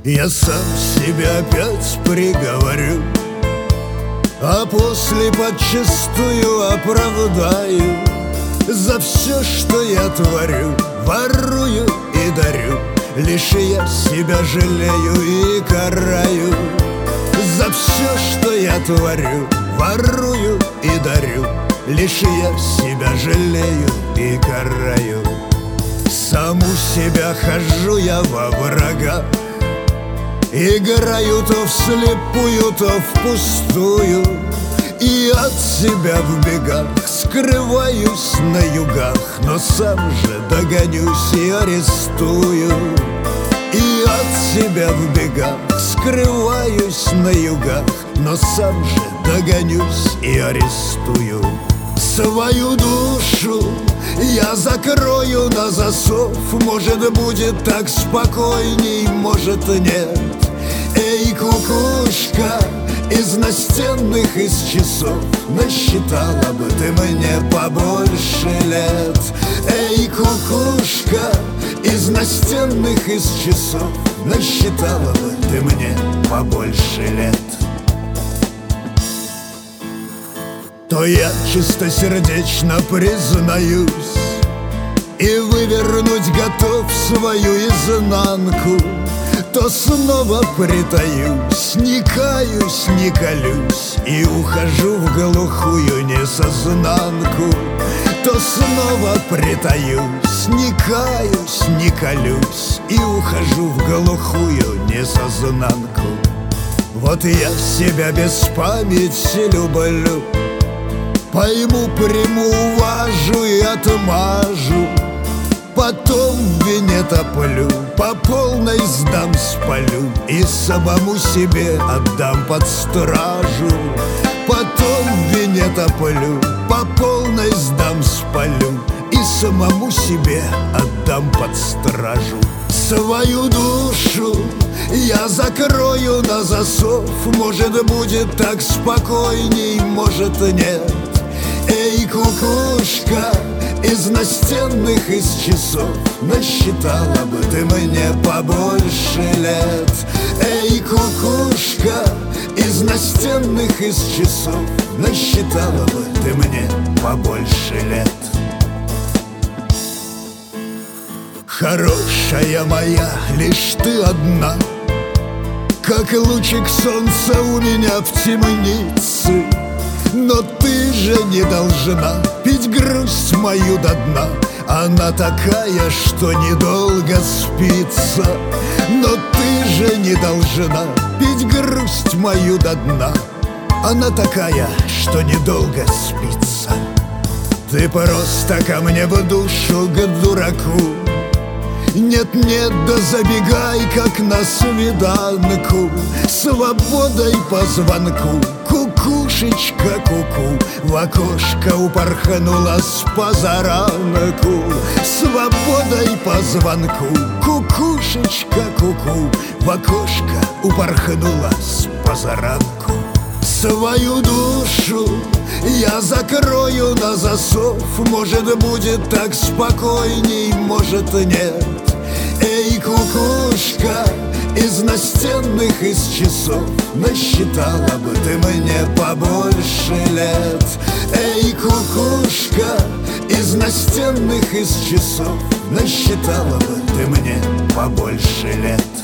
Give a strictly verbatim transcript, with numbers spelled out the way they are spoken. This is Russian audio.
Я сам себя опять приговорю, а после подчистую оправдаю за все, что я творю, ворую и дарю. Лишь я себя жалею и караю за все, что я творю, ворую и дарю. Лишь я себя жалею и караю. Саму себя хожу я во врагах, играю то вслепую, то впустую, и от себя в бегах скрываюсь на югах, но сам же догонюсь и арестую. И от себя в бегах скрываюсь на югах, но сам же догонюсь и арестую. Свою душу я закрою на засов. Может, будет так спокойней, может, нет. Эй, кукушка из настенных, из часов, насчитала бы ты мне побольше лет. Эй, кукушка из настенных, из часов, насчитала бы ты мне побольше лет. То я чистосердечно признаюсь и вывернуть готов свою изнанку, то снова притаюсь, не каюсь, не колюсь и ухожу в глухую несознанку. То снова притаюсь, не каюсь, не колюсь и ухожу в глухую несознанку. Вот я себя без памяти люблю, пойму, приму, уважу и отмажу. Потом в вине топлю, по полной сдам, спалю и самому себе отдам под стражу. Потом в вине топлю, по полной сдам, спалю и самому себе отдам под стражу. Свою душу я закрою на засов. Может, будет так спокойней, может, нет. Эй, кукушка из настенных, из часов, насчитала бы ты мне побольше лет. Эй, кукушка из настенных, из часов, насчитала бы ты мне побольше лет. Хорошая моя, лишь ты одна, как лучик солнца у меня в темнице. Но ты же не должна пить грусть мою до дна. Она такая, что недолго спится. Но ты же не должна пить грусть мою до дна. Она такая, что недолго спится. Ты просто ко мне в душу, к дураку. Нет-нет, да забегай, как на свиданку. Свободой по звонку, кукушечка куку, в окошко упорхнула с позаранку. Свободой по звонку, кукушечка куку, в окошко упорхнула с позаранку. Свою душу я закрою на засов. Может, будет так спокойней, может, нет. Эй, кукушка из настенных, из часов, насчитала бы ты мне побольше лет. Эй, кукушка из настенных, из часов, насчитала бы ты мне побольше лет.